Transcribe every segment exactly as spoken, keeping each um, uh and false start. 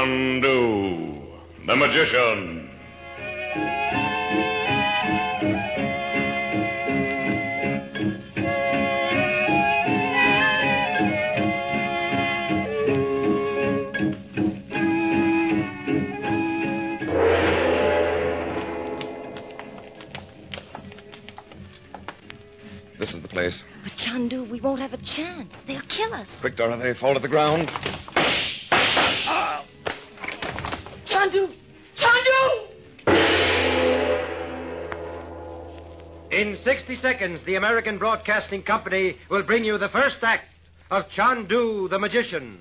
Chandu, the magician. This is the place. But, Chandu, we won't have a chance. They'll kill us. Quick, Dorothy. Fall to the ground. Oh. Chandu! Chandu! In sixty seconds, the American Broadcasting Company will bring you the first act of Chandu, the magician.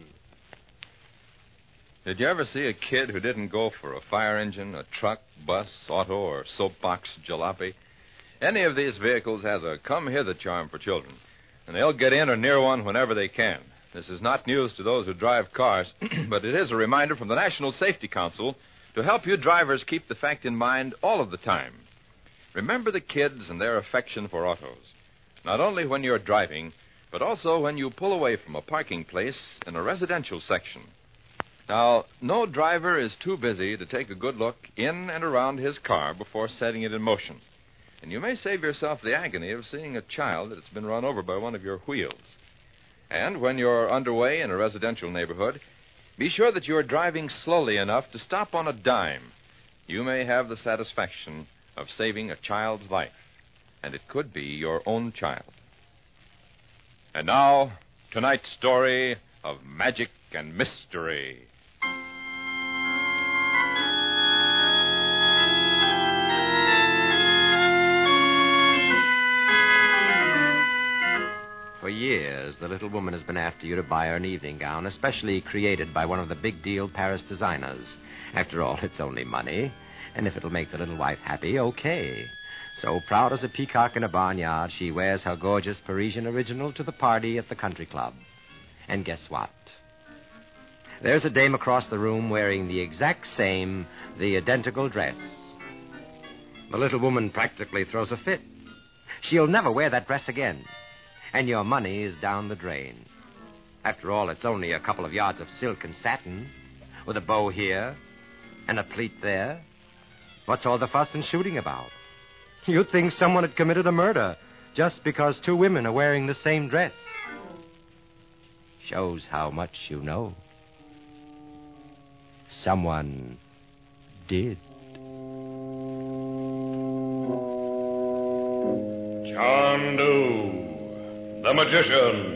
Did you ever see a kid who didn't go for a fire engine, a truck, bus, auto, or soapbox jalopy? Any of these vehicles has a come-hither charm for children, and they'll get in or near one whenever they can. This is not news to those who drive cars, but it is a reminder from the National Safety Council to help you drivers keep the fact in mind all of the time. Remember the kids and their affection for autos, not only when you're driving, but also when you pull away from a parking place in a residential section. Now, no driver is too busy to take a good look in and around his car before setting it in motion. And you may save yourself the agony of seeing a child that's been run over by one of your wheels. And when you're underway in a residential neighborhood, be sure that you're driving slowly enough to stop on a dime. You may have the satisfaction of saving a child's life, and it could be your own child. And now, tonight's story of magic and mystery. For years, the little woman has been after you to buy her an evening gown, especially created by one of the big-deal Paris designers. After all, it's only money, and if it'll make the little wife happy, okay. So proud as a peacock in a barnyard, she wears her gorgeous Parisian original to the party at the country club. And guess what? There's a dame across the room wearing the exact same, the identical dress. The little woman practically throws a fit. She'll never wear that dress again. And your money is down the drain. After all, it's only a couple of yards of silk and satin, with a bow here and a pleat there. What's all the fuss and shooting about? You'd think someone had committed a murder just because two women are wearing the same dress. Shows how much you know. Someone did. Chandu, the magician.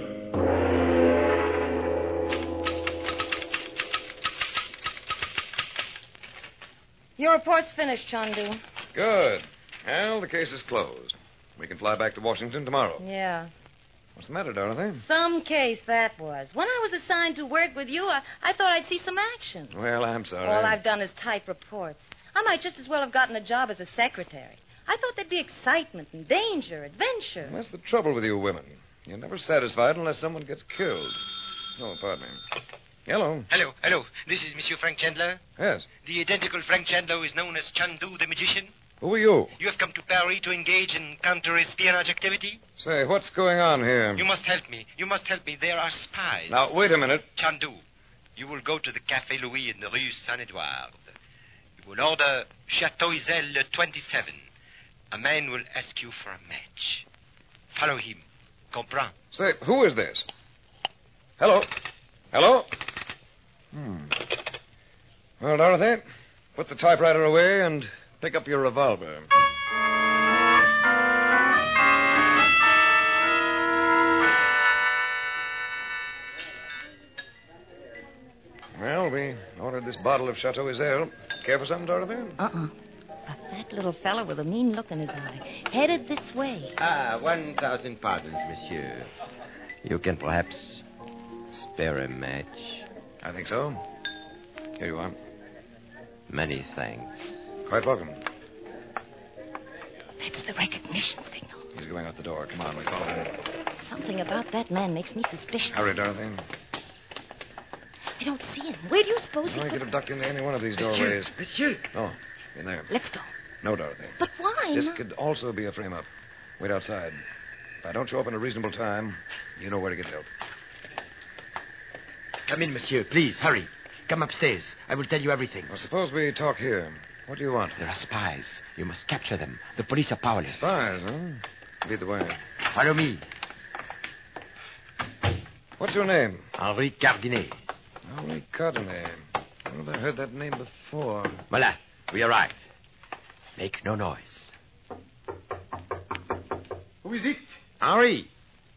Your report's finished, Chandu. Good. Well, the case is closed. We can fly back to Washington tomorrow. Yeah. What's the matter, Dorothy? Some case that was. When I was assigned to work with you, I, I thought I'd see some action. Well, I'm sorry. All I've done is type reports. I might just as well have gotten a job as a secretary. I thought there'd be excitement and danger, adventure. That's the trouble with you women. You're never satisfied unless someone gets killed. Oh, pardon me. Hello. Hello, hello. This is Monsieur Frank Chandler. Yes. The identical Frank Chandler is known as Chandu the magician. Who are you? You have come to Paris to engage in counter-espionage activity? Say, what's going on here? You must help me. You must help me. There are spies. Now, wait a minute. Chandu, you will go to the Café Louis in the Rue Saint-Edouard. You will order Chateau Iselle twenty-seven. A man will ask you for a match. Follow him. Comprends? Say, who is this? Hello? Hello? Hmm. Well, Dorothy, put the typewriter away and pick up your revolver. Well, we ordered this bottle of Chateau Iselle. Care for something, Dorothy? Uh-uh. A fat little fellow with a mean look in his eye. Headed this way. Ah, one thousand pardons, monsieur. You can perhaps spare a match. I think so. Here you are. Many thanks. Quite welcome. That's the recognition signal. He's going out the door. Come on, we follow him. Something about that man makes me suspicious. Hurry, Dorothy. I don't see him. Where do you suppose he Oh, he could... could have ducked into any one of these Monsieur, doorways. monsieur. Oh, in there. Let's go. No, Dorothy. But why? This not? could also be a frame-up. Wait outside. If I don't show up in a reasonable time, you know where to get help. Come in, monsieur. Please, hurry. Come upstairs. I will tell you everything. Well, suppose we talk here. What do you want? There are spies. You must capture them. The police are powerless. Spies, huh? Lead the way. Follow me. What's your name? Henri Cardinet. Henri Cardinet. Where have I heard that name before? Voila. We arrive. Make no noise. Who is it? Henri.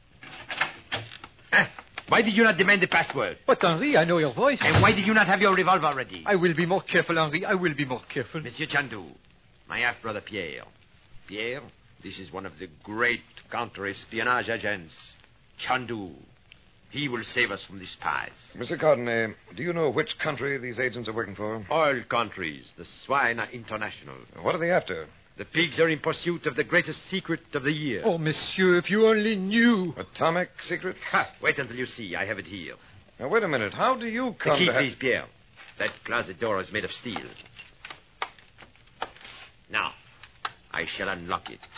Eh, why did you not demand the password? But, Henri, I know your voice. And why did you not have your revolver ready? I will be more careful, Henri. I will be more careful. Monsieur Chandu, my half-brother Pierre. Pierre, this is one of the great counter-espionage agents. Chandu. He will save us from the spies. Mister Cardinet, do you know which country these agents are working for? All countries. The swine are international. What are they after? The pigs are in pursuit of the greatest secret of the year. Oh, monsieur, if you only knew. Atomic secret? Ha! Wait until you see. I have it here. Now, wait a minute. How do you come The key, to... ha- please, Pierre. That closet door is made of steel. Now, I shall unlock it.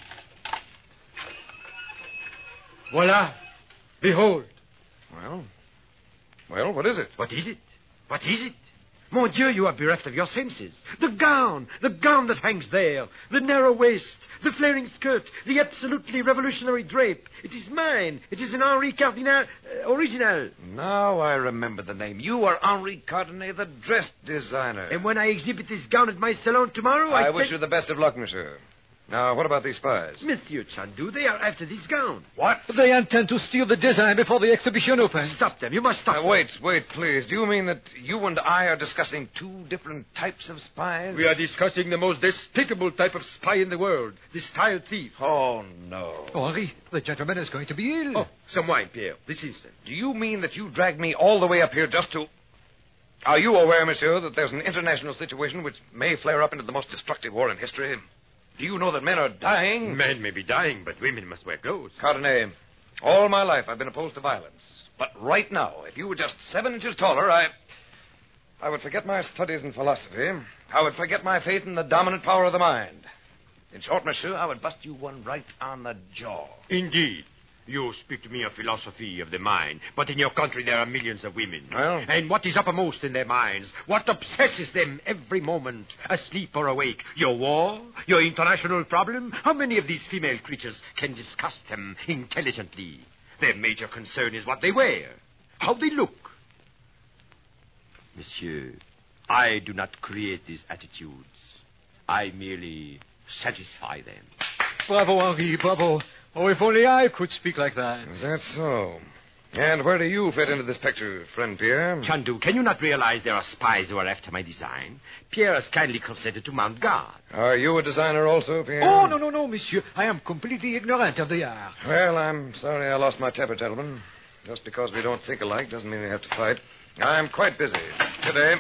Voila. Behold. Well, well, what is it? What is it? What is it? Mon Dieu, you are bereft of your senses. The gown, the gown that hangs there, the narrow waist, the flaring skirt, the absolutely revolutionary drape. It is mine. It is an Henri Cardinet uh, original. Now I remember the name. You are Henri Cardinet, the dress designer. And when I exhibit this gown at my salon tomorrow, I, I wish think- you the best of luck, monsieur. Now, what about these spies? Monsieur Chandu, they are after this gown. What? They intend to steal the design before the exhibition opens. Stop them. You must stop Now, them. wait, wait, please. Do you mean that you and I are discussing two different types of spies? We are discussing the most despicable type of spy in the world, the style thief. Oh, no. Oh, Henri, the gentleman is going to be ill. Oh, some wine, Pierre, this instant. Do you mean that you dragged me all the way up here just to... Are you aware, monsieur, that there's an international situation which may flare up into the most destructive war in history? Do you know that men are dying? Men may be dying, but women must wear clothes. Cardinet, all my life I've been opposed to violence. But right now, if you were just seven inches taller, I... I would forget my studies in philosophy. I would forget my faith in the dominant power of the mind. In short, monsieur, I would bust you one right on the jaw. Indeed. You speak to me of philosophy of the mind, but in your country there are millions of women. Well? And what is uppermost in their minds? What obsesses them every moment, asleep or awake? Your war? Your international problem? How many of these female creatures can discuss them intelligently? Their major concern is what they wear, how they look. Monsieur, I do not create these attitudes. I merely satisfy them. Bravo, Henri, bravo. Oh, if only I could speak like that. Is that so? And where do you fit into this picture, friend Pierre? Chandu, can you not realize there are spies who are after my design? Pierre has kindly consented to mount guard. Are you a designer also, Pierre? Oh, no, no, no, monsieur. I am completely ignorant of the art. Well, I'm sorry I lost my temper, gentlemen. Just because we don't think alike doesn't mean we have to fight. I'm quite busy. Good day.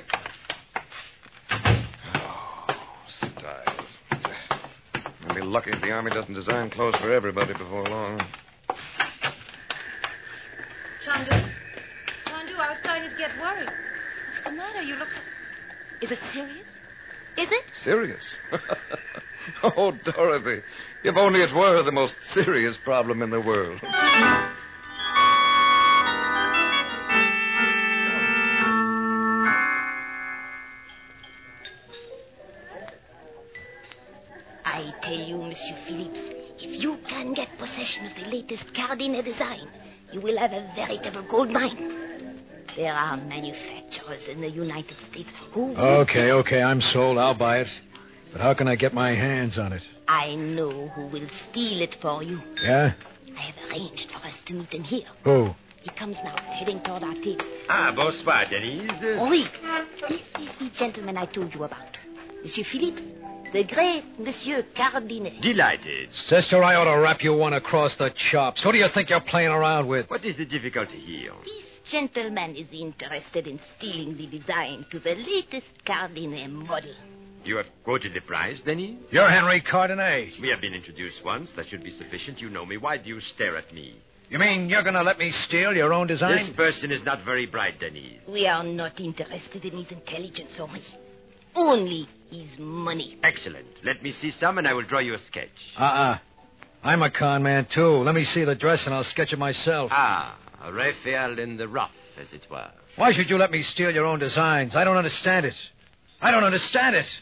Oh, styles. I'll be lucky if the Army doesn't design clothes for everybody before long. Chandu? Chandu, I was starting to get worried. What's the matter? You look so... Is it serious? Is it? Serious? Oh, Dorothy, if only it were the most serious problem in the world. I tell you, Monsieur Phillips, if you can get possession of the latest Cardinet design, you will have a veritable gold mine. There are manufacturers in the United States who... Okay, okay, I'm sold. I'll buy it. But how can I get my hands on it? I know who will steal it for you. Yeah? I have arranged for us to meet him here. Who? He comes now, heading toward our table. Ah, bonsoir, Denise. Oui, this is the gentleman I told you about. Monsieur Phillips, the great Monsieur Cardinet. Delighted. Sister, I ought to wrap you one across the chops. Who do you think you're playing around with? What is the difficulty here? This gentleman is interested in stealing the design to the latest Cardinet model. You have quoted the price, Denise? You're Henri Cardinet. We have been introduced once. That should be sufficient. You know me. Why do you stare at me? You mean you're going to let me steal your own design? This person is not very bright, Denise. We are not interested in his intelligence, Henri. Only his money. Excellent. Let me see some, and I will draw you a sketch. Uh-uh. I'm a con man, too. Let me see the dress, and I'll sketch it myself. Ah, a Raphael in the rough, as it were. Why should you let me steal your own designs? I don't understand it. I don't understand it.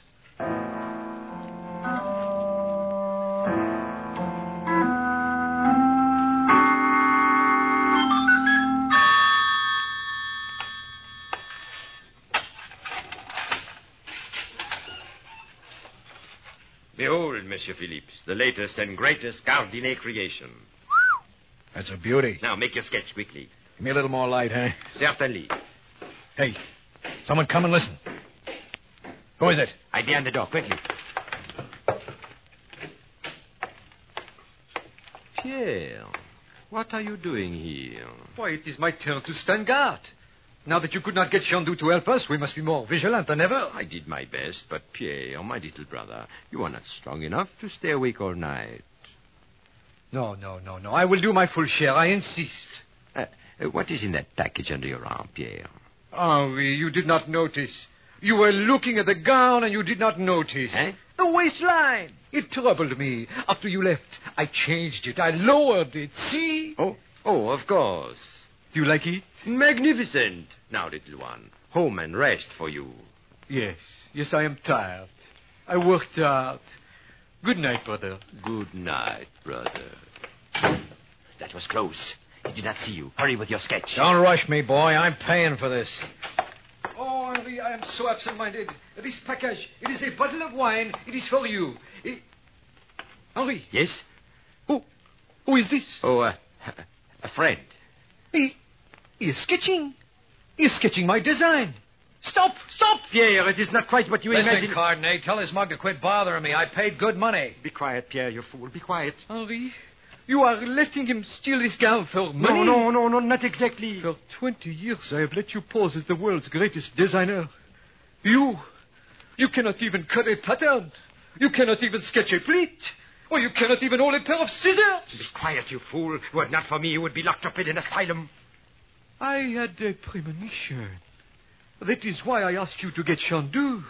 Behold, Monsieur Philippe, the latest and greatest Gardinet creation. That's a beauty. Now, make your sketch quickly. Give me a little more light, huh? Certainly. Hey, someone come and listen. Who is it? Hide behind the door, quickly. Pierre, what are you doing here? Why, it is my turn to stand guard. Now that you could not get Chandu to help us, we must be more vigilant than ever. I did my best, but Pierre, my little brother, you are not strong enough to stay awake all night. No, no, no, no. I will do my full share. I insist. Uh, uh, what is in that package under your arm, Pierre? Henri, you did not notice. You were looking at the gown and you did not notice. Eh? The waistline. It troubled me. After you left, I changed it. I lowered it. See? Oh, oh, of course. Do you like it? Magnificent. Now, little one, home and rest for you. Yes. Yes, I am tired. I worked hard. Good night, brother. Good night, brother. That was close. He did not see you. Hurry with your sketch. Don't rush me, boy. I'm paying for this. Oh, Henri, I am so absent-minded. This package, it is a bottle of wine. It is for you. It... Henri. Yes? Who? Who is this? Oh, uh, a friend. He... He is sketching. He is sketching my design. Stop! Stop! Pierre, it is not quite what you Listen, imagine. Cardinet, tell his mug to quit bothering me. I paid good money. Be quiet, Pierre, you fool. Be quiet. Henri, you are letting him steal this gown for money? No, no, no, no, not exactly. For twenty years, I have let you pose as the world's greatest designer. You, you cannot even cut a pattern. You cannot even sketch a pleat. Or you cannot even hold a pair of scissors. Be quiet, you fool. Were it not for me, you would be locked up in an asylum. I had a premonition. That is why I asked you to get Chandu.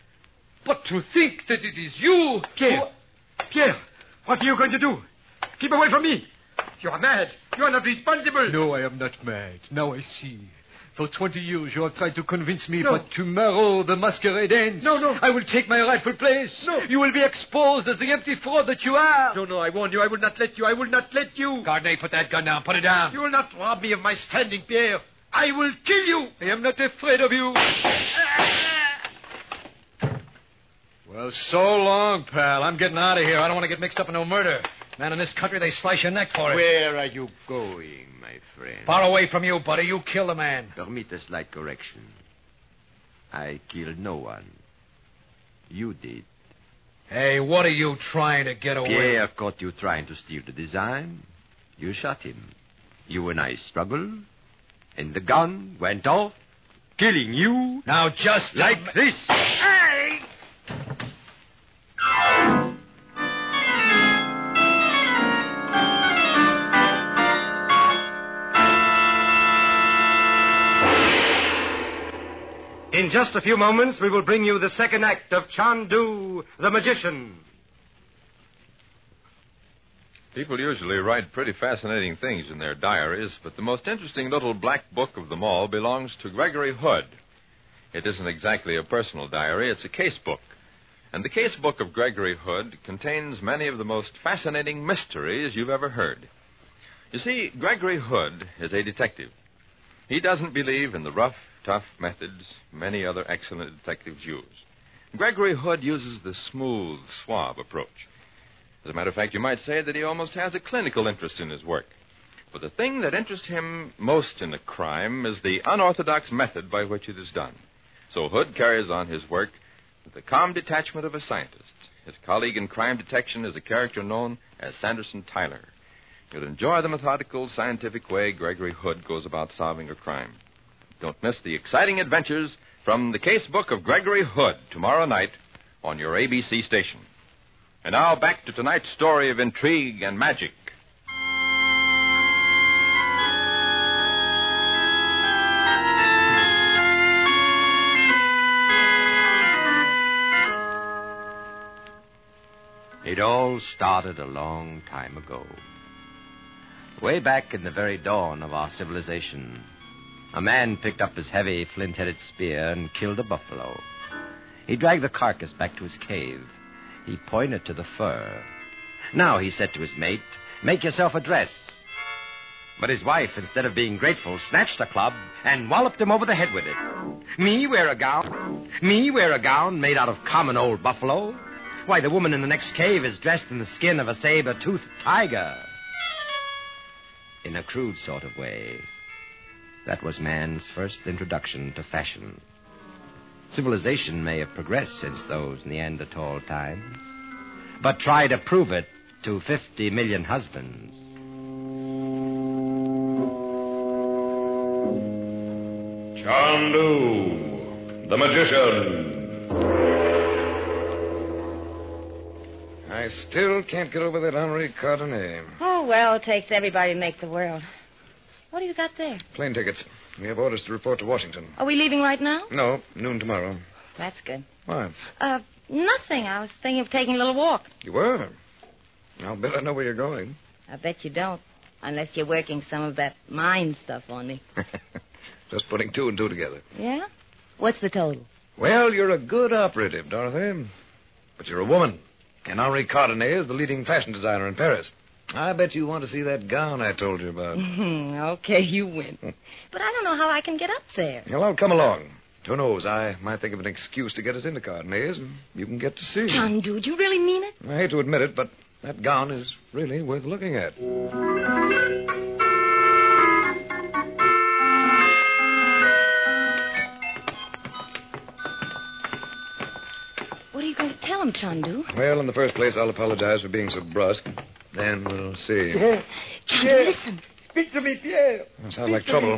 But to think that it is you... Pierre, who... Pierre, what are you going to do? Keep away from me. You are mad. You are not responsible. No, I am not mad. Now I see. For twenty years you have tried to convince me, No. but tomorrow the masquerade ends. No, no. I will take my rightful place. No. You will be exposed as the empty fraud that you are. No, no, I warn you. I will not let you. I will not let you. Cardinet, put that gun down. Put it down. You will not rob me of my standing, Pierre. I will kill you. I am not afraid of you. Well, so long, pal. I'm getting out of here. I don't want to get mixed up in no murder. Man, in this country, they slice your neck for it. Where are you going, my friend? Far away from you, buddy. You killed a man. Permit a slight correction. I killed no one. You did. Hey, what are you trying to get away Pierre caught you trying to steal the design. You shot him. You and I struggled. And the gun went off, killing you. Now, just Like this. Hey! In just a few moments, we will bring you the second act of Chandu, the Magician. People usually write pretty fascinating things in their diaries, but the most interesting little black book of them all belongs to Gregory Hood. It isn't exactly a personal diary, it's a case book. And the case book of Gregory Hood contains many of the most fascinating mysteries you've ever heard. You see, Gregory Hood is a detective. He doesn't believe in the rough, tough methods many other excellent detectives use. Gregory Hood uses the smooth, suave approach. As a matter of fact, you might say that he almost has a clinical interest in his work. But the thing that interests him most in a crime is the unorthodox method by which it is done. So Hood carries on his work with the calm detachment of a scientist. His colleague in crime detection is a character known as Sanderson Tyler. You'll enjoy the methodical, scientific way Gregory Hood goes about solving a crime. Don't miss the exciting adventures from the case book of Gregory Hood tomorrow night on your A B C station. And now back to tonight's story of intrigue and magic. It all started a long time ago. Way back in the very dawn of our civilization, a man picked up his heavy flint-headed spear and killed a buffalo. He dragged the carcass back to his cave. He pointed to the fur. Now, he said to his mate, make yourself a dress. But his wife, instead of being grateful, snatched a club and walloped him over the head with it. Me wear a gown? Me wear a gown made out of common old buffalo? Why, the woman in the next cave is dressed in the skin of a saber-toothed tiger. In a crude sort of way, that was man's first introduction to fashion. Civilization may have progressed since those Neanderthal times, but try to prove it to fifty million husbands. Chandu, the magician. I still can't get over that Henri Cardonet. Oh, well, it takes everybody to make the world. What do you got there? Plane tickets. We have orders to report to Washington. Are we leaving right now? No, noon tomorrow. That's good. What? Uh, nothing. I was thinking of taking a little walk. You were? I'll bet I know where you're going. I bet you don't, unless you're working some of that mind stuff on me. Just putting two and two together. Yeah? What's the total? Well, you're a good operative, Dorothy. But you're a woman. And Henri Cardonet is the leading fashion designer in Paris. I bet you want to see that gown I told you about. Okay, you win. But I don't know how I can get up there. Well, I'll come along. Who knows? I might think of an excuse to get us into Cardinet's, and you can get to see. John, do you really mean it? I hate to admit it, but that gown is really worth looking at. What are you going to tell him, Chandu? Well, in the first place, I'll apologize for being so brusque. Then we'll see. Pierre. Chandu, Pierre. Listen. Speak to me, Pierre. That sounds like trouble.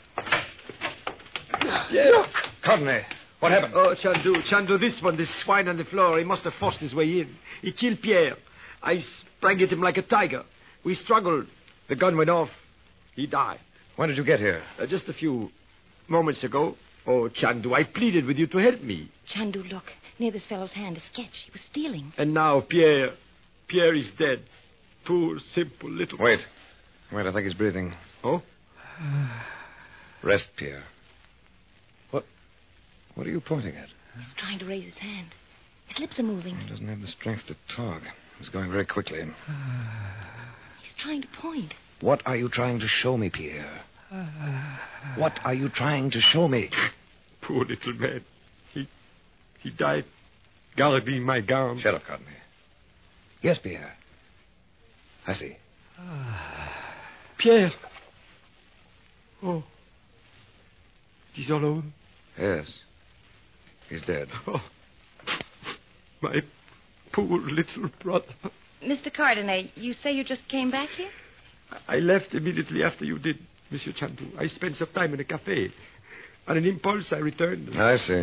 Pierre. Look. Cardonet, what happened? Oh, Chandu, Chandu, this one, this swine on the floor, he must have forced his way in. He killed Pierre. I sprang at him like a tiger. We struggled. The gun went off. He died. When did you get here? Uh, just a few moments ago. Oh, Chandu, I pleaded with you to help me. Chandu, look. Near this fellow's hand, a sketch. He was stealing. And now Pierre. Pierre is dead. Poor, simple little... Wait. Wait, I think he's breathing. Oh? Rest, Pierre. What... What are you pointing at? He's trying to raise his hand. His lips are moving. He doesn't have the strength to talk. He's going very quickly. He's trying to point. What are you trying to show me, Pierre? What are you trying to show me? Poor little man. He... He died guarding my gown. Shut up, Cardonet. Yes, Pierre. I see. Pierre. Oh. He's alone. Yes. He's dead. Oh. My poor little brother. Mister Cardonet, you say you just came back here? I left immediately after you did, Monsieur Chandu. I spent some time in a cafe. On an impulse, I returned. I see.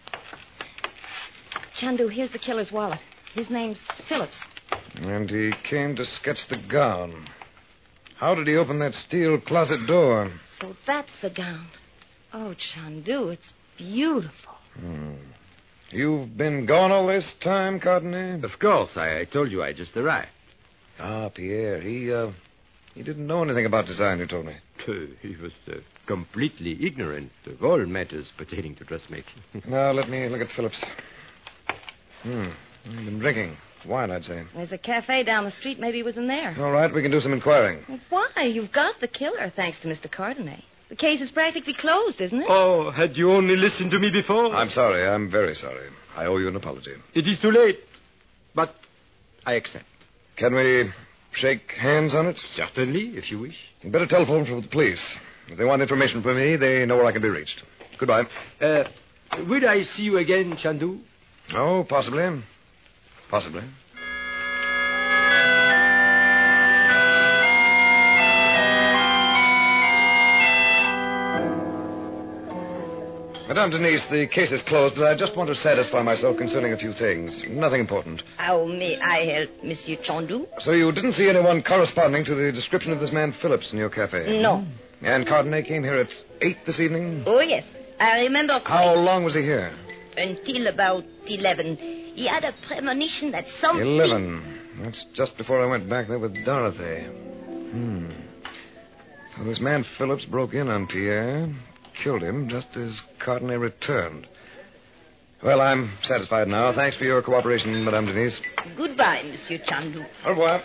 Chandu, here's the killer's wallet. His name's Phillips. And he came to sketch the gown. How did he open that steel closet door? So that's the gown. Oh, Chandu, it's beautiful. Hmm. You've been gone all this time, Cardonet? Of course. I, I told you I just arrived. Ah, Pierre. He, uh, he didn't know anything about design, you told me. He was uh, completely ignorant of all matters pertaining to dressmaking. Now, let me look at Phillips. Hmm. He's been drinking. Wine, I'd say. There's a cafe down the street. Maybe he was in there. All right, we can do some inquiring. Well, why? You've got the killer, thanks to Mister Cardonet. The case is practically closed, isn't it? Oh, had you only listened to me before? I'm sorry. I'm very sorry. I owe you an apology. It is too late. But I accept. Can we shake hands on it? Certainly, if you wish. You'd better telephone for the police. If they want information from me, they know where I can be reached. Goodbye. Uh, will I see you again, Chandu? Oh, possibly. Possibly. Madame Denise, the case is closed, but I just want to satisfy myself concerning a few things. Nothing important. How may I help, Monsieur Chandu? So you didn't see anyone corresponding to the description of this man Phillips in your cafe? No. And Cardonet came here at eight this evening? Oh, yes. I remember... How long was he here? Until about eleven. He had a premonition that something... Eleven. That's just before I went back there with Dorothy. Hmm. So this man Phillips broke in on Pierre, killed him just as Cardenet returned. Well, I'm satisfied now. Thanks for your cooperation, Madame Denise. Goodbye, Monsieur Chandu. Au revoir.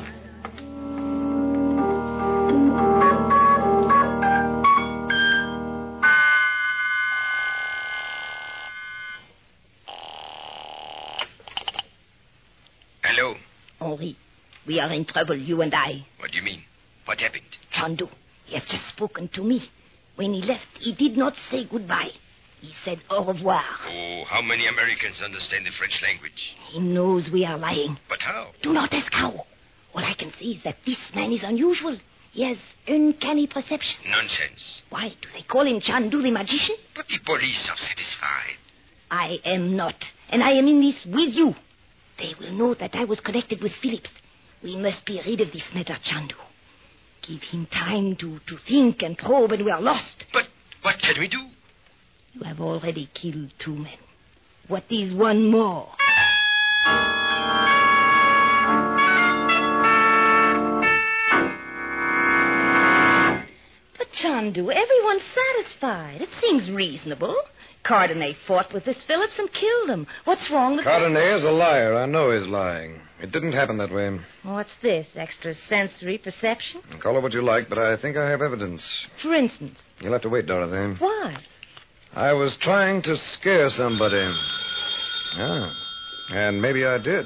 Hello. Henri, we are in trouble, you and I. What do you mean? What happened? Chandu, he has just spoken to me. When he left, he did not say goodbye. He said au revoir. Oh, how many Americans understand the French language? He knows we are lying. But how? Do not ask how. All I can say is that this man is unusual. He has uncanny perception. Nonsense. Why, do they call him Chandu the magician? But the police are satisfied. I am not, and I am in this with you. They will know that I was connected with Phillips. We must be rid of this matter, Chandu. Give him time to, to think and probe, and we are lost. But what can we do? You have already killed two men. What is one more? But, Chandu, everyone's satisfied. It seems reasonable. Cardenet fought with this Phillips and killed him. What's wrong with... Cardenet is a liar. I know he's lying. It didn't happen that way. What's this? Extrasensory perception? Call it what you like, but I think I have evidence. For instance? You'll have to wait, Dorothy. Why? I was trying to scare somebody. Ah, and maybe I did.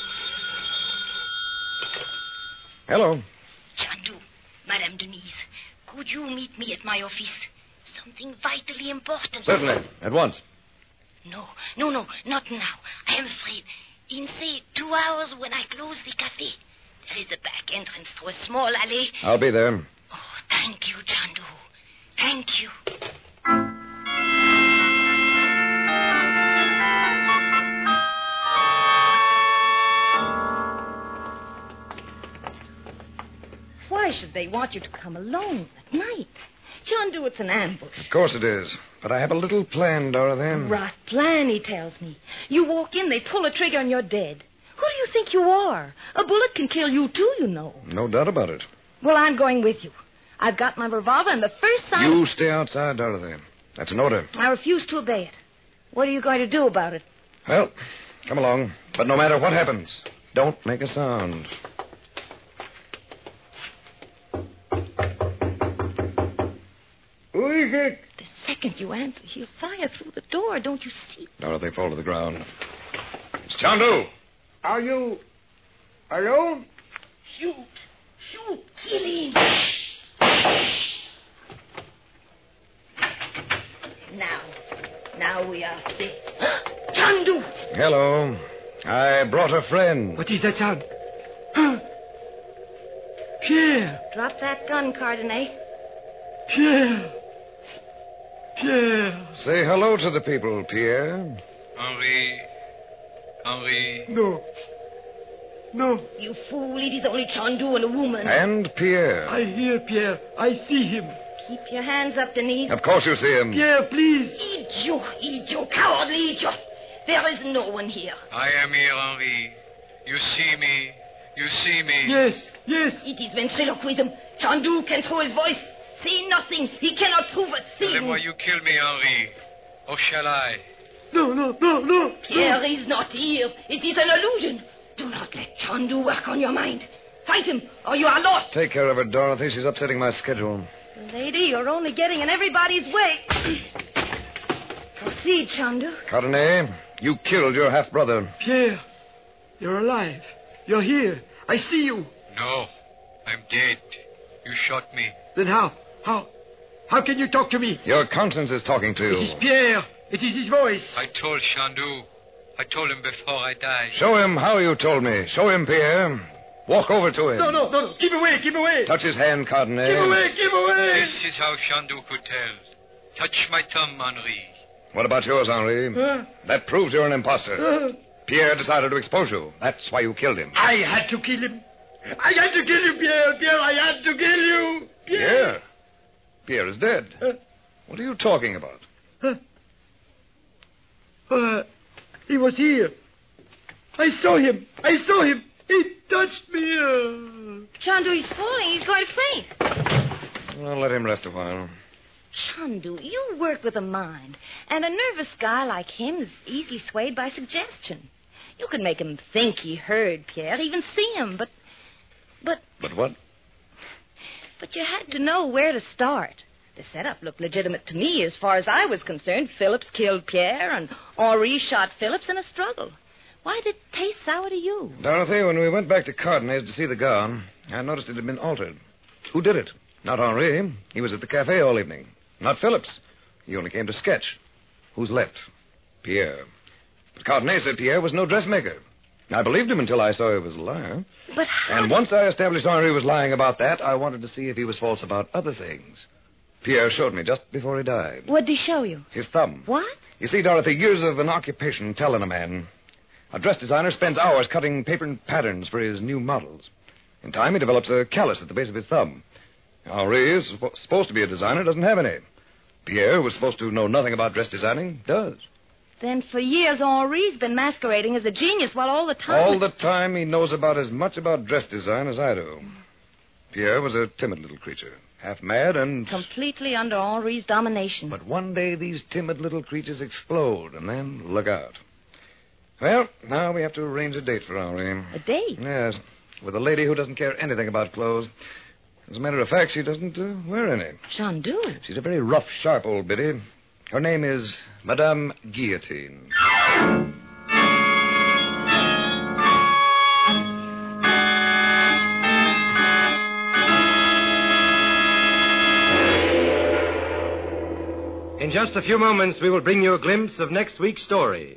Hello. Chandu, Madame Denise, could you meet me at my office? Something vitally important. Certainly, at once. No, no, no, not now. I am afraid. In, say, two hours when I close the cafe. There is a back entrance through a small alley. I'll be there. Oh, thank you, Chandu. Thank you. Why should they want you to come alone at night? Chandu, it's an ambush. Of course it is. But I have a little plan, Dorothy. Rot plan, he tells me. You walk in, they pull a trigger, and you're dead. Who do you think you are? A bullet can kill you, too, you know. No doubt about it. Well, I'm going with you. I've got my revolver, and the first sign... You stay outside, Dorothy. That's an order. I refuse to obey it. What are you going to do about it? Well, come along. But no matter what happens, don't make a sound. Who is it? The second you answer, he'll fire through the door. Don't you see? Dorothy, fall to the ground. It's Chandu. Are you alone? Shoot. Shoot. Kill him. Now. Now we are safe. Chandu. Hello. I brought a friend. What is that sound? Pierre. Drop that gun, Cardenet. Pierre. Pierre. Say hello to the people, Pierre. Henri. Henri. No. No. You fool. It is only Chandu and a woman. And Pierre. I hear Pierre. I see him. Keep your hands up, Denise. Of course you see him. Pierre, please. Idiot. Idiot. Cowardly idiot. There is no one here. I am here, Henri. You see me. You see me. Yes. Yes. It is ventriloquism. Chandu can throw his voice. Say nothing. He cannot prove a thing. Tell you kill me, Henri. Or shall I? No, no, no, no. Pierre is not here. It is an illusion. Do not let Chandu work on your mind. Fight him, or you are lost. Take care of her, Dorothy. She's upsetting my schedule. Lady, you're only getting in everybody's way. Proceed, Chandu. Cardenet, you killed your half-brother. Pierre, you're alive. You're here. I see you. No, I'm dead. You shot me. Then how? How? How can you talk to me? Your conscience is talking to you. It is Pierre. It is his voice. I told Chandu. I told him before I died. Show him how you told me. Show him, Pierre. Walk over to him. No, no, no, no. Keep away, keep away. Touch his hand, Cardenet. Keep away, keep away. This is how Chandu could tell. Touch my thumb, Henri. What about yours, Henri? Huh? That proves you're an imposter. Uh, Pierre decided to expose you. That's why you killed him. I had to kill him. I had to kill you, Pierre. Pierre, I had to kill you. Pierre. Pierre? Pierre is dead. Uh, what are you talking about? Huh? Uh, he was here. I saw him. I saw him. He touched me. Uh... Chandu, he's falling. He's going to faint. Well, let him rest a while. Chandu, you work with a mind. And a nervous guy like him is easily swayed by suggestion. You could make him think he heard Pierre, even see him, but... But... But what? But you had to know where to start. The setup looked legitimate to me as far as I was concerned. Phillips killed Pierre, and Henri shot Phillips in a struggle. Why did it taste sour to you? Dorothy, when we went back to Cardenay's to see the gown, I noticed it had been altered. Who did it? Not Henri. He was at the cafe all evening. Not Phillips. He only came to sketch. Who's left? Pierre. But Cardenay said Pierre was no dressmaker. I believed him until I saw he was a liar. But how... And once I established Henri was lying about that, I wanted to see if he was false about other things. Pierre showed me just before he died. What'd he show you? His thumb. What? You see, Dorothy, years of an occupation tell in a man. A dress designer spends hours cutting paper patterns for his new models. In time, he develops a callus at the base of his thumb. Henri is supposed to be a designer, doesn't have any. Pierre, who was supposed to know nothing about dress designing, does. Then for years, Henri's been masquerading as a genius while all the time... All the time, he knows about as much about dress design as I do. Pierre was a timid little creature, half mad and... completely under Henri's domination. But one day, these timid little creatures explode, and then look out. Well, now we have to arrange a date for Henri. A date? Yes, with a lady who doesn't care anything about clothes. As a matter of fact, she doesn't uh, wear any. Chandu. She's a very rough, sharp old biddy. Her name is Madame Guillotine. In just a few moments, we will bring you a glimpse of next week's story.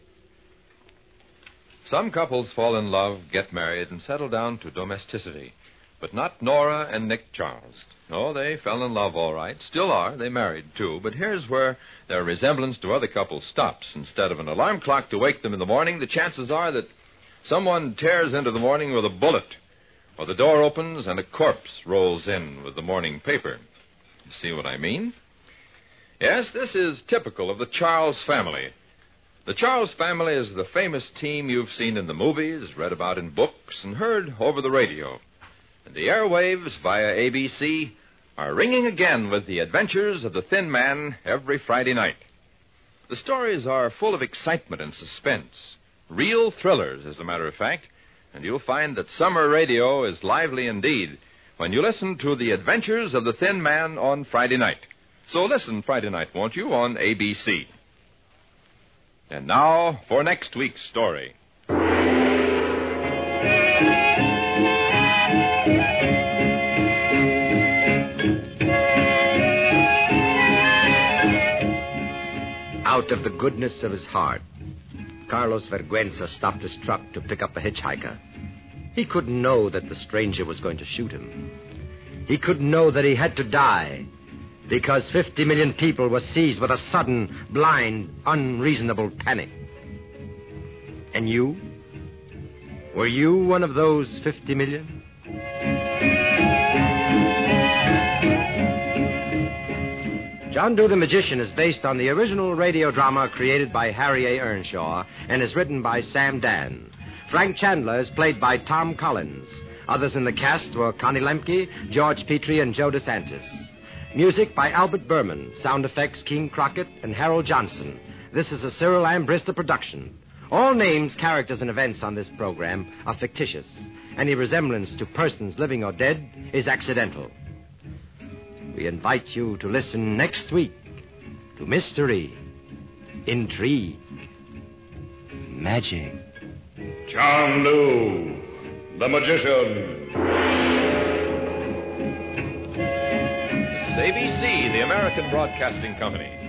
Some couples fall in love, get married, and settle down to domesticity. But not Nora and Nick Charles. No, they fell in love all right. Still are. They married, too. But here's where their resemblance to other couples stops. Instead of an alarm clock to wake them in the morning, the chances are that someone tears into the morning with a bullet, or the door opens and a corpse rolls in with the morning paper. You see what I mean? Yes, this is typical of the Charles family. The Charles family is the famous team you've seen in the movies, read about in books, and heard over the radio. And the airwaves via A B C are ringing again with the adventures of the Thin Man every Friday night. The stories are full of excitement and suspense, real thrillers, as a matter of fact, and you'll find that summer radio is lively indeed when you listen to the adventures of the Thin Man on Friday night. So listen Friday night, won't you, on A B C. And now for next week's story. Out of the goodness of his heart, Carlos Vergüenza stopped his truck to pick up a hitchhiker. He couldn't know that the stranger was going to shoot him. He couldn't know that he had to die because fifty million people were seized with a sudden, blind, unreasonable panic. And you? Were you one of those fifty million? Chandu the Magician is based on the original radio drama created by Harry A. Earnshaw and is written by Sam Dan. Frank Chandler is played by Tom Collins. Others in the cast were Connie Lemke, George Petrie, and Joe DeSantis. Music by Albert Berman. Sound effects King Crockett and Harold Johnson. This is a Cyril Ambrista production. All names, characters, and events on this program are fictitious. Any resemblance to persons living or dead is accidental. We invite you to listen next week to Mystery, Intrigue, Magic. Chandu, the Magician. This is A B C, the American Broadcasting Company.